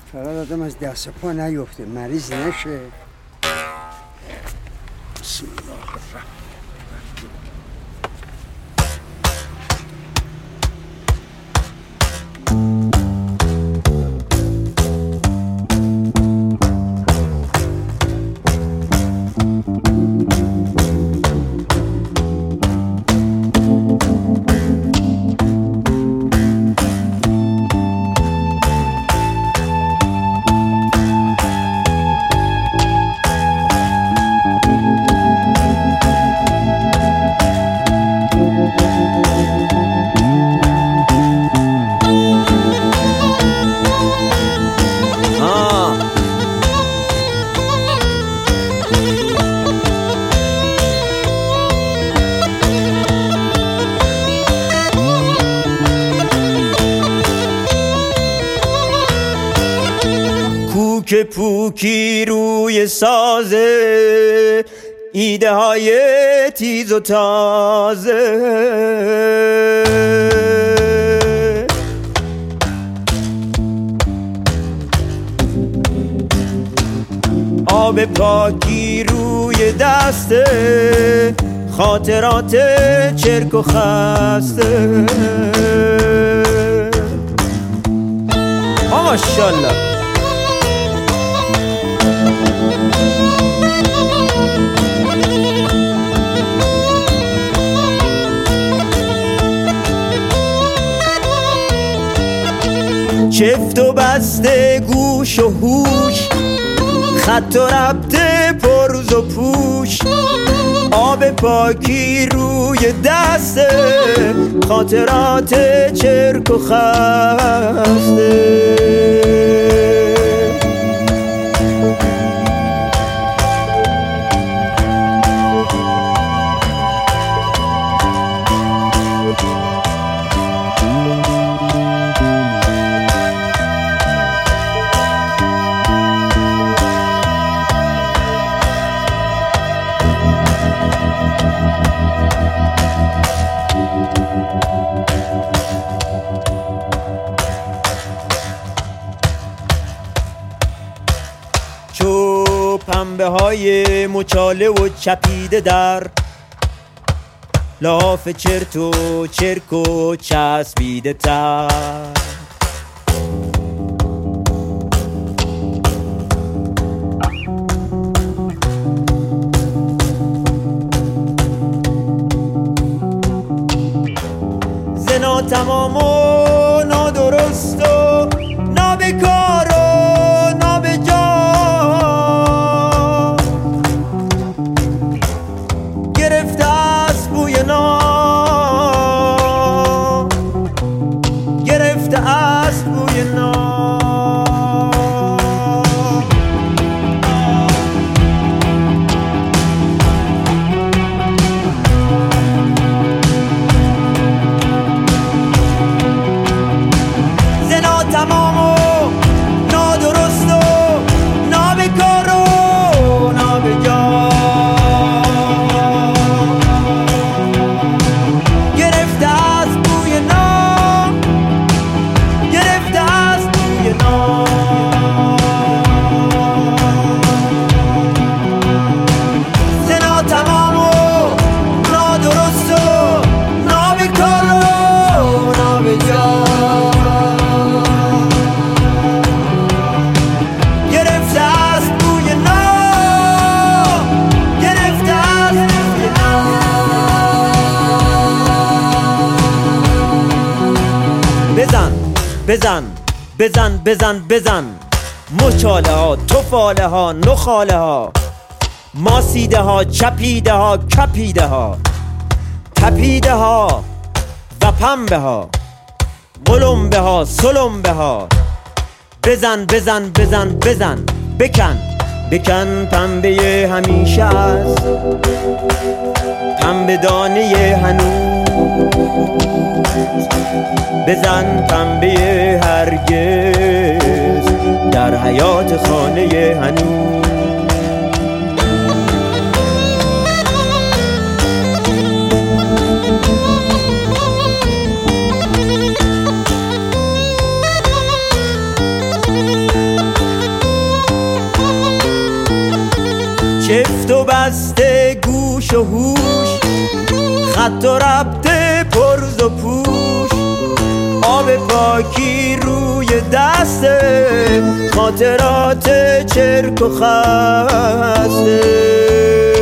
فقط آدم از دست پا نیفته، مریض نشه. بسم الله الرحمن. که پوکی روی سازه، ایده های تیز و تازه، آب پاکی روی دسته، خاطرات چرک و خسته. ماشاءالله. چفت و بسته گوش و هوش، خط و ربط پرز و پوش، آب پاکی روی دسته، خاطرات چرک و خسته. پنبه های مچاله و چپیده در لاف چرت و چرک و چسبیده تر، زنا تمام و نادرست و نابکار و نابجا، گرفته است بوی نام. زنا تمام و نادرست و نابکار و نابجا، بزن بزن بزن بزن، مچاله ها، تفاله ها، نخاله ها، ماسیده ها، چپیده ها، کپیده ها، تپیده ها و پنبه ها، قلمبه ها، سلمبه ها. بزن بزن بزن بزن، بکن بکن پنبه همیشه است، پنبه دانه هنوز، بزن پنبه هرگز در حیات خانه هنوز. چفت و بسته گوش و هوش، خط و ربط پرز و پوش، آب پاکی روی دسته، خاطرات چرک و خسته.